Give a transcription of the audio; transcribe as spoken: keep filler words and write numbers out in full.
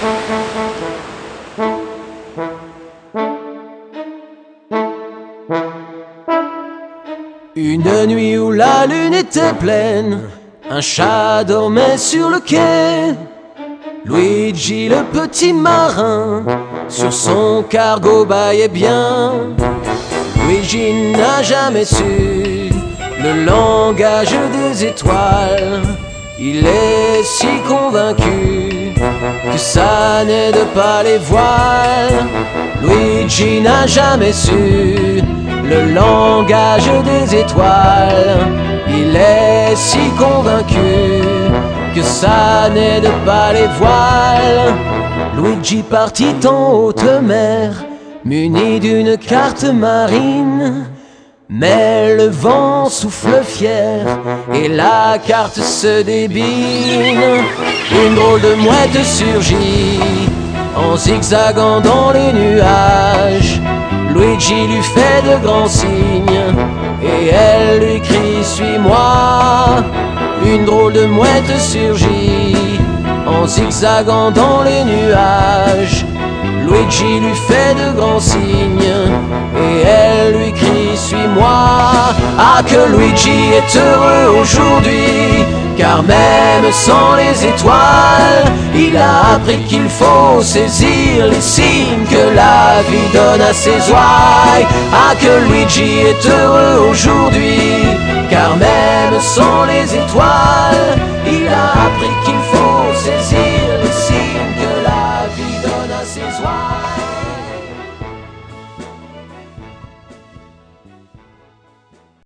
Une nuit où la lune était pleine, un chat dormait sur le quai. Luigi le petit marin, sur son cargo bâillait bien. Luigi n'a jamais su le langage des étoiles. Il est si convaincu que ça n'aide pas les voiles. Luigi n'a jamais su le langage des étoiles. Il est si convaincu que ça n'aide pas les voiles. Luigi partit en haute mer, muni d'une carte marine. Mais le vent souffle fier et la carte se débine. Une drôle de mouette surgit en zigzagant dans les nuages. Luigi lui fait de grands signes et elle lui crie « Suis-moi ». Une drôle de mouette surgit en zigzagant dans les nuages. Luigi lui fait de grands signes et elle lui crie « Suis-moi ». Ah, que Luigi est heureux aujourd'hui, car même sans les étoiles, il a appris qu'il faut saisir les signes que la vie donne à ses ouailles. Ah, que Luigi est heureux aujourd'hui, car même sans les étoiles,